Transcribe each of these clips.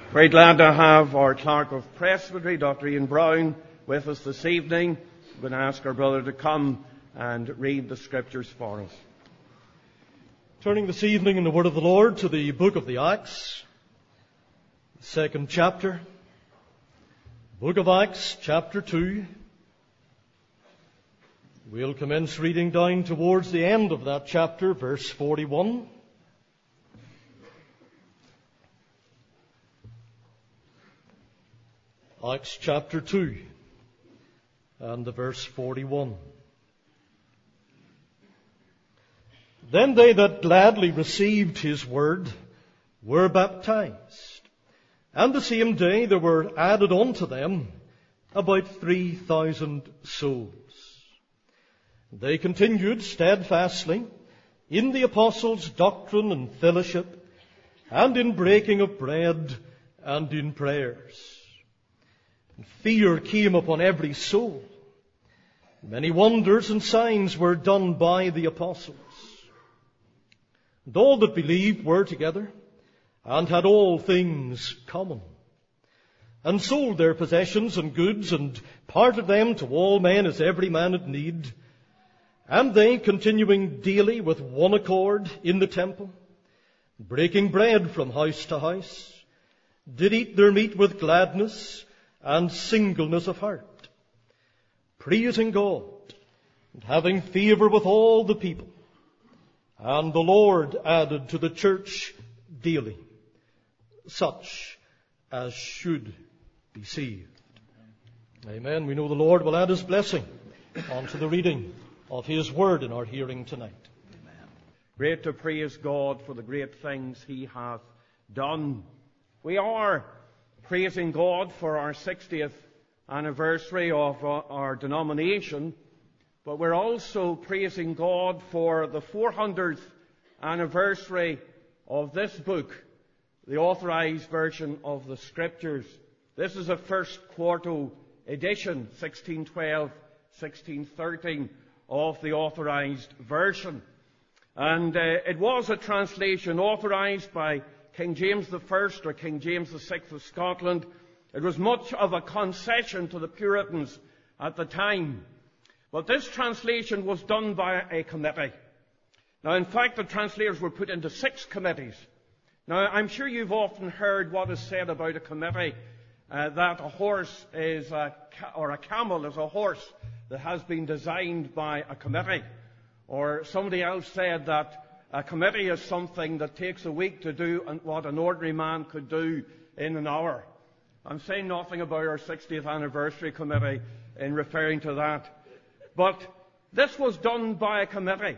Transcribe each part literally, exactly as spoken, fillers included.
Very glad to have our Clerk of Presbytery, Doctor Ian Brown, with us this evening. I'm going to ask our brother to come and read the Scriptures for us. Turning this evening in the Word of the Lord to the book of the Acts, the second chapter. Book of Acts, chapter two. We'll commence reading down towards the end of that chapter, verse forty-one. Acts chapter two and the verse forty-one. Then they that gladly received his word were baptized, and the same day there were added unto them about three thousand souls. They continued steadfastly in the apostles' doctrine and fellowship, and in breaking of bread and in prayers. And fear came upon every soul. Many wonders and signs were done by the apostles. And all that believed were together, and had all things common, and sold their possessions and goods, and parted them to all men as every man had need. And they, continuing daily with one accord in the temple, breaking bread from house to house, did eat their meat with gladness and singleness of heart, praising God, and having favor with all the people. And the Lord added to the church daily such as should be saved. Amen. We know the Lord will add His blessing onto the reading of His word in our hearing tonight. Amen. Great to praise God for the great things He hath done. We are praising God for our sixtieth anniversary of our denomination, but we're also praising God for the four hundredth anniversary of this book, the Authorized Version of the Scriptures. This is a first quarto edition, sixteen twelve, sixteen thirteen, of the Authorized Version. And uh, it was a translation authorized by King James the First or King James the Sixth of Scotland. It was much of a concession to the Puritans at the time. But this translation was done by a committee. Now, in fact, the translators were put into six committees. Now, I'm sure you've often heard what is said about a committee, uh, that a horse is a, or a camel is a horse that has been designed by a committee. Or somebody else said that a committee is something that takes a week to do what an ordinary man could do in an hour. I'm saying nothing about our sixtieth anniversary committee in referring to that. But this was done by a committee.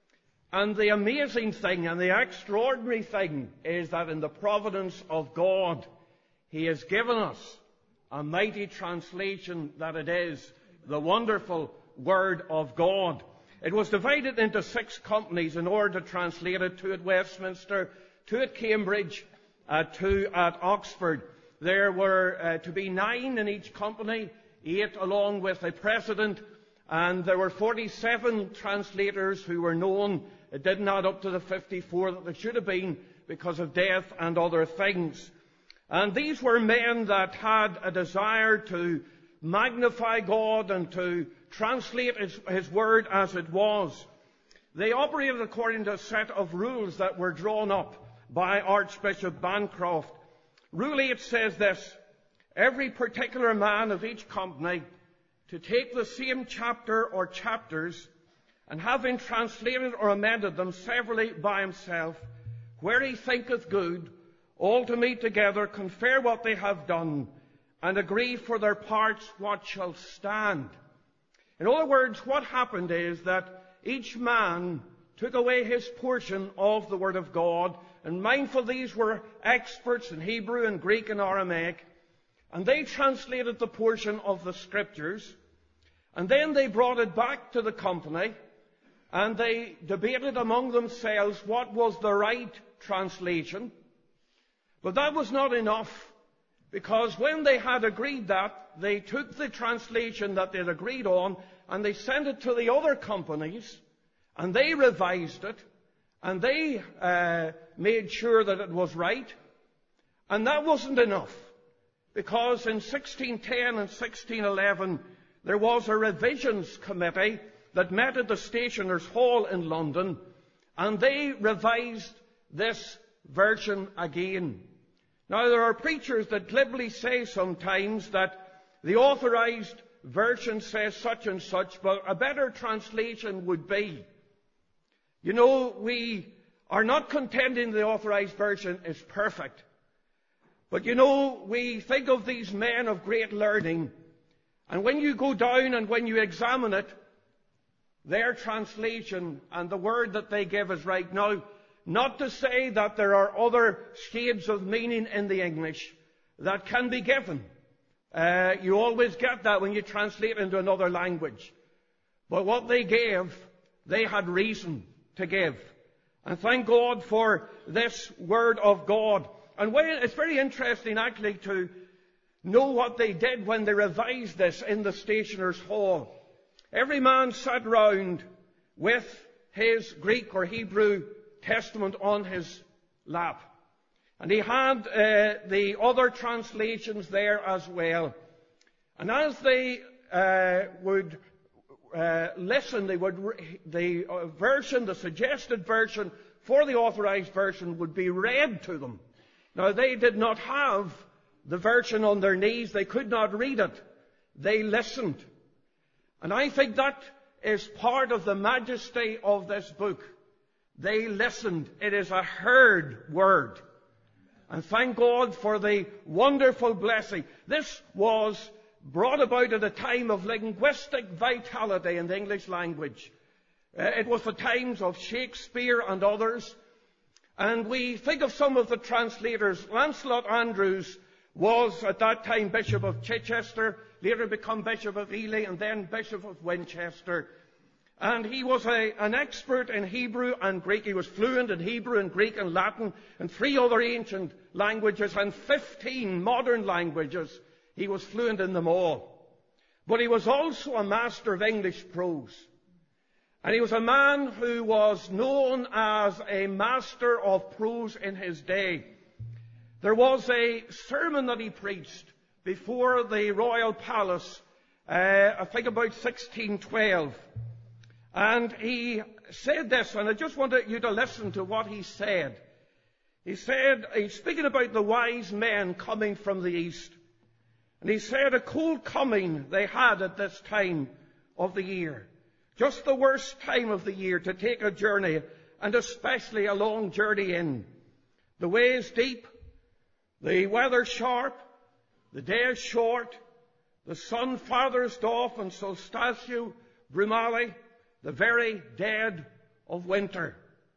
And the amazing thing and the extraordinary thing is that in the providence of God, He has given us a mighty translation that it is, the wonderful Word of God. It was divided into six companies in order to translate it, two at Westminster, two at Cambridge, uh, two at Oxford. There were uh, to be nine in each company, eight along with a president, and there were forty-seven translators who were known. It didn't add up to the fifty-four that there should have been because of death and other things. And these were men that had a desire to magnify God and to translate his, his word as it was. They operated according to a set of rules that were drawn up by Archbishop Bancroft. Rule eight says this: every particular man of each company to take the same chapter or chapters, and having translated or amended them severally by himself, where he thinketh good, all to meet together, confer what they have done, and agree for their parts what shall stand. In other words, what happened is that each man took away his portion of the Word of God, and mindful these were experts in Hebrew and Greek and Aramaic, and they translated the portion of the Scriptures, and then they brought it back to the company, and they debated among themselves what was the right translation. But that was not enough, because when they had agreed that, they took the translation that they'd agreed on and they sent it to the other companies, and they revised it, and they uh, made sure that it was right. And that wasn't enough, because in sixteen ten and sixteen eleven there was a revisions committee that met at the Stationers' Hall in London, and they revised this version again. Now, there are preachers that glibly say sometimes that the authorized version says such and such, but a better translation would be, you know, we are not contending the authorized version is perfect. But you know, we think of these men of great learning, and when you go down and when you examine it, their translation and the word that they give is right. Now, not to say that there are other shades of meaning in the English that can be given. Uh, you always get that when you translate into another language. But what they gave, they had reason to give. And thank God for this Word of God. And well, it's very interesting actually to know what they did when they revised this in the Stationers' Hall. Every man sat round with his Greek or Hebrew Testament on his lap. And he had uh, the other translations there as well. And as they uh, would uh, listen, they would re- the uh, version, the suggested version for the authorized version would be read to them. Now, they did not have the version on their knees. They could not read it. They listened. And I think that is part of the majesty of this book. They listened. It is a heard word. And thank God for the wonderful blessing. This was brought about at a time of linguistic vitality in the English language. Uh, it was the times of Shakespeare and others. And we think of some of the translators. Lancelot Andrewes was at that time Bishop of Chichester, later become Bishop of Ely, and then Bishop of Winchester. And he was a, an expert in Hebrew and Greek. He was fluent in Hebrew and Greek and Latin and three other ancient languages and fifteen modern languages. He was fluent in them all. But he was also a master of English prose. And he was a man who was known as a master of prose in his day. There was a sermon that he preached before the royal palace, uh, I think about sixteen twelve. And he said this, and I just wanted you to listen to what he said. He said, he's speaking about the wise men coming from the east. And he said, a cold coming they had at this time of the year. Just the worst time of the year to take a journey, and especially a long journey in. The way is deep, the weather sharp, the day is short, the sun farthest off in solstitio brumale, the very dead of winter.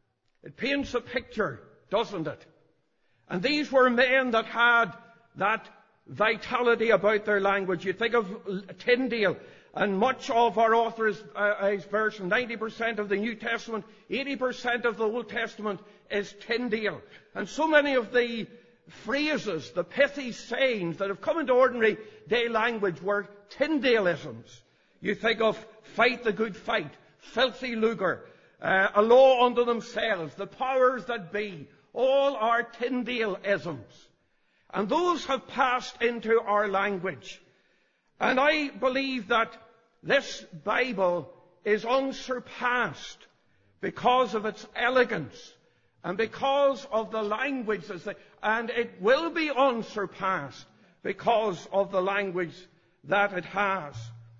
It paints a picture, doesn't it? And these were men that had that vitality about their language. You think of Tyndale, and much of our author's uh, version, ninety percent of the New Testament, eighty percent of the Old Testament is Tyndale. And so many of the phrases, the pithy sayings that have come into ordinary day language were Tyndaleisms. You think of fight the good fight, filthy lucre, uh, a law unto themselves, the powers that be, all are Tyndaleisms. And those have passed into our language. And I believe that this Bible is unsurpassed because of its elegance and because of the language. And it will be unsurpassed because of the language that it has.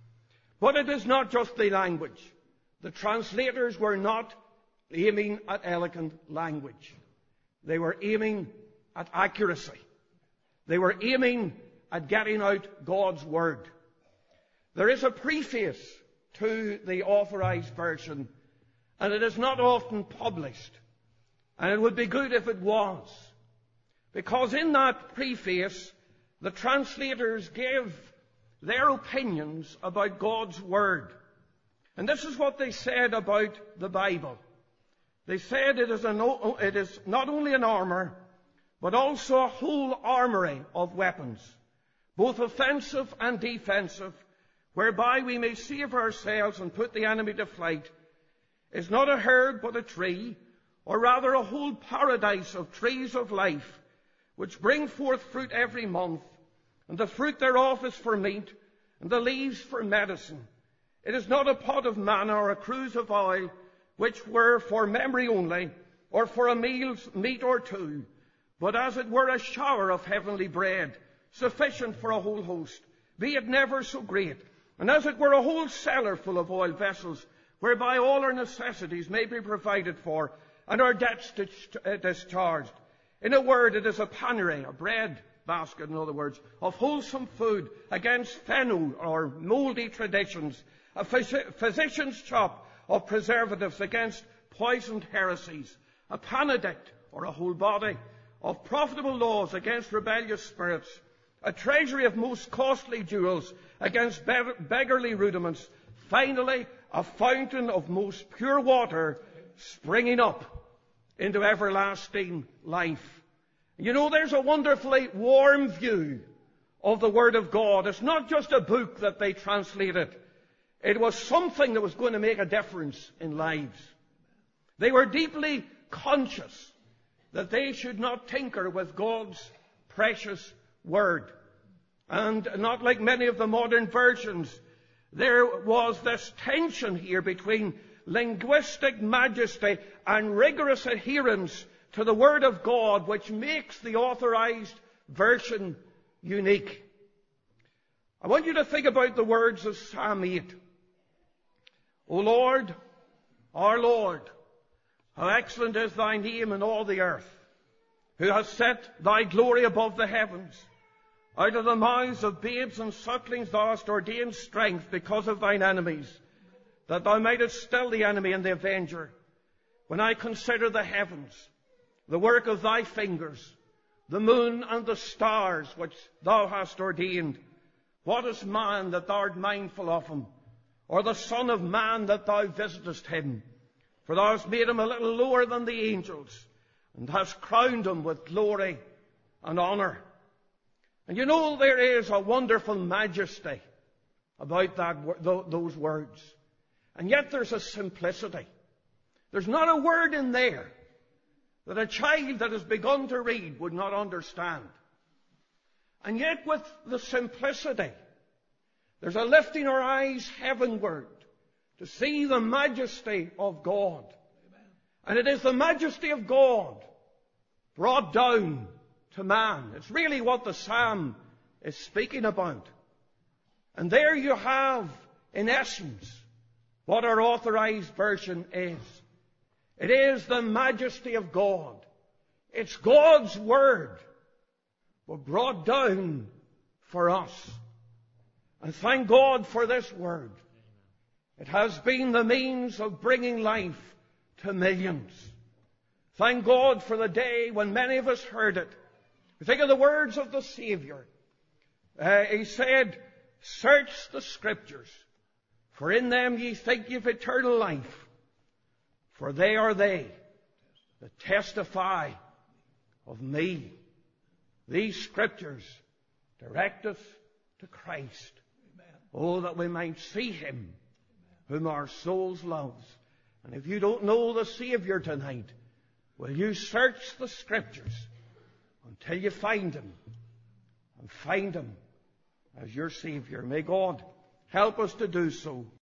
But it is not just the language. The translators were not aiming at elegant language. They were aiming at accuracy. They were aiming at getting out God's Word. There is a preface to the authorized version, and it is not often published. And it would be good if it was. Because in that preface, the translators give their opinions about God's Word. And this is what they said about the Bible. They said it is, an, it is not only an armor, but also a whole armory of weapons, both offensive and defensive, whereby we may save ourselves and put the enemy to flight. Is not a herb but a tree, or rather a whole paradise of trees of life, which bring forth fruit every month, and the fruit thereof is for meat, and the leaves for medicine. It is not a pot of manna or a cruse of oil, which were for memory only, or for a meal's meat or two, but as it were a shower of heavenly bread, sufficient for a whole host, be it never so great, and as it were a whole cellar full of oil vessels, whereby all our necessities may be provided for, and our debts discharged. In a word, it is a panery, a bread basket, in other words, of wholesome food against fennel or mouldy traditions, a phys- physician's shop of preservatives against poisoned heresies, a panedict, or a whole body, of profitable laws against rebellious spirits, a treasury of most costly jewels against be- beggarly rudiments, finally a fountain of most pure water springing up into everlasting life. You know, there's a wonderfully warm view of the Word of God. It's not just a book that they translated. It was something that was going to make a difference in lives. They were deeply conscious that they should not tinker with God's precious Word. And not like many of the modern versions, there was this tension here between linguistic majesty and rigorous adherence to the Word of God, which makes the authorized version unique. I want you to think about the words of Psalm eight. O Lord, our Lord, how excellent is thy name in all the earth, who has set thy glory above the heavens. Out of the mouths of babes and sucklings thou hast ordained strength because of thine enemies, that thou mightest still the enemy and the avenger. When I consider the heavens, the work of thy fingers, the moon and the stars which thou hast ordained, what is man that thou art mindful of him, or the son of man that thou visitest him? For thou hast made him a little lower than the angels, and hast crowned him with glory and honor. And you know, there is a wonderful majesty about that, those words. And yet there's a simplicity. There's not a word in there that a child that has begun to read would not understand. And yet with the simplicity, there's a lifting our eyes heavenward to see the majesty of God. Amen. And it is the majesty of God brought down to man. It's really what the psalm is speaking about. And there you have, in essence, what our authorized version is. It is the majesty of God. It's God's Word, but brought down for us. And thank God for this Word. It has been the means of bringing life to millions. Thank God for the day when many of us heard it. We think of the words of the Savior. Uh, he said, "Search the Scriptures, for in them ye think ye have eternal life. For they are they that testify of me." These Scriptures direct us to Christ. Amen. Oh, that we might see Him whom our souls loves. And if you don't know the Savior tonight, will you search the Scriptures until you find Him, and find Him as your Savior? May God help us to do so.